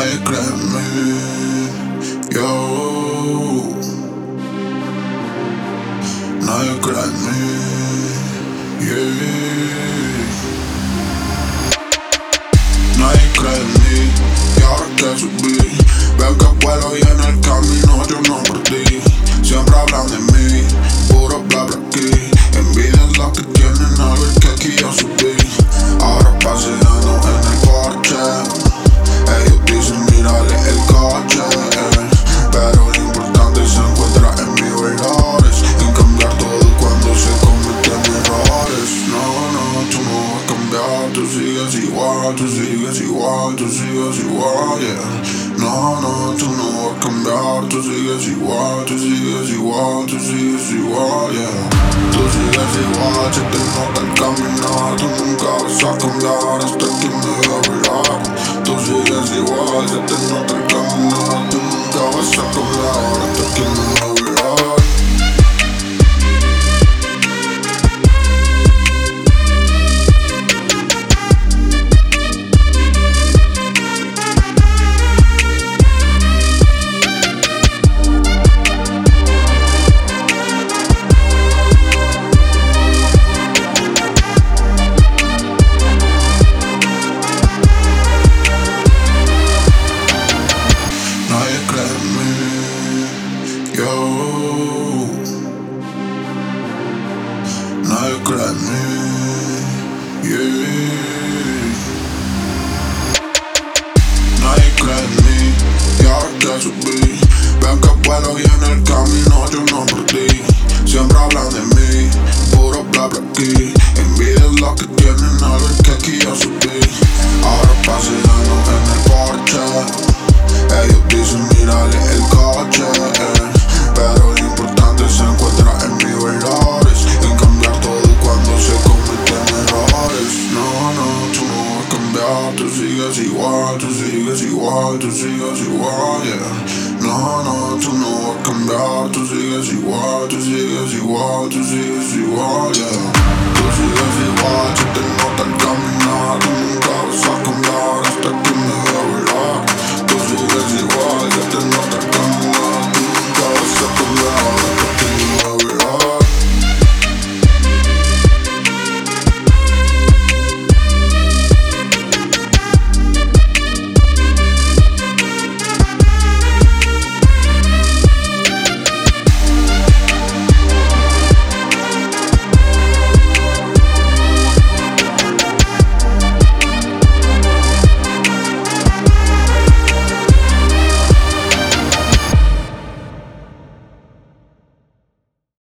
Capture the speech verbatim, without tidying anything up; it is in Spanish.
Nadie cree en mí, yo. Nadie cree en mí, yeah. Nadie cree en mí, y ahora que subí, veo que vuelo y en el camino yo no perdí. Siempre hablan de mí, puro bla bla aquí. Envidia es la que tienen al ver que aquí yo subí. Ahora paseando en el porche, ellos dicen mírale el coche, eh. Pero lo importante se encuentra en mis valores, en cambiar todo cuando se cometen errores. No, no, tú no vas a cambiar, tú sigues igual, tú sigues igual, tú sigues igual, yeah. No, no, tú no vas a cambiar, tú sigues igual, tú sigues igual, tú sigues igual, yeah. Tú sigues igual, se te nota el caminar, tú nunca vas a cambiar hasta que me vea bailar. Tú sigues igual, se te nota el caminar, tú nunca vas a cambiar hasta que me vea bailar. Nadie cree en mí, yo. Nadie cree en mí, yeah. Nadie cree en mí, y ahora que subí, ven que vuelo y en el camino yo no perdí. Siempre hablan de mí, puro bla bla aquí. Envidia es la que tienen al ver que aquí yo subí. Ahora paseando en el porche, ellos dicen mírale el coche, eh. Pero lo importante se encuentra en mis valores, en cambiar todo cuando se cometen errores. No, no, tú no vas a cambiar, tú sigues igual, tú sigues igual, tú sigues igual, yeah. No, no, tú no vas a cambiar, tú sigues igual, tú sigues igual, tú sigues igual, yeah. Tú sigues igual, se te nota el caminar, tú nunca vas a cambiar hasta que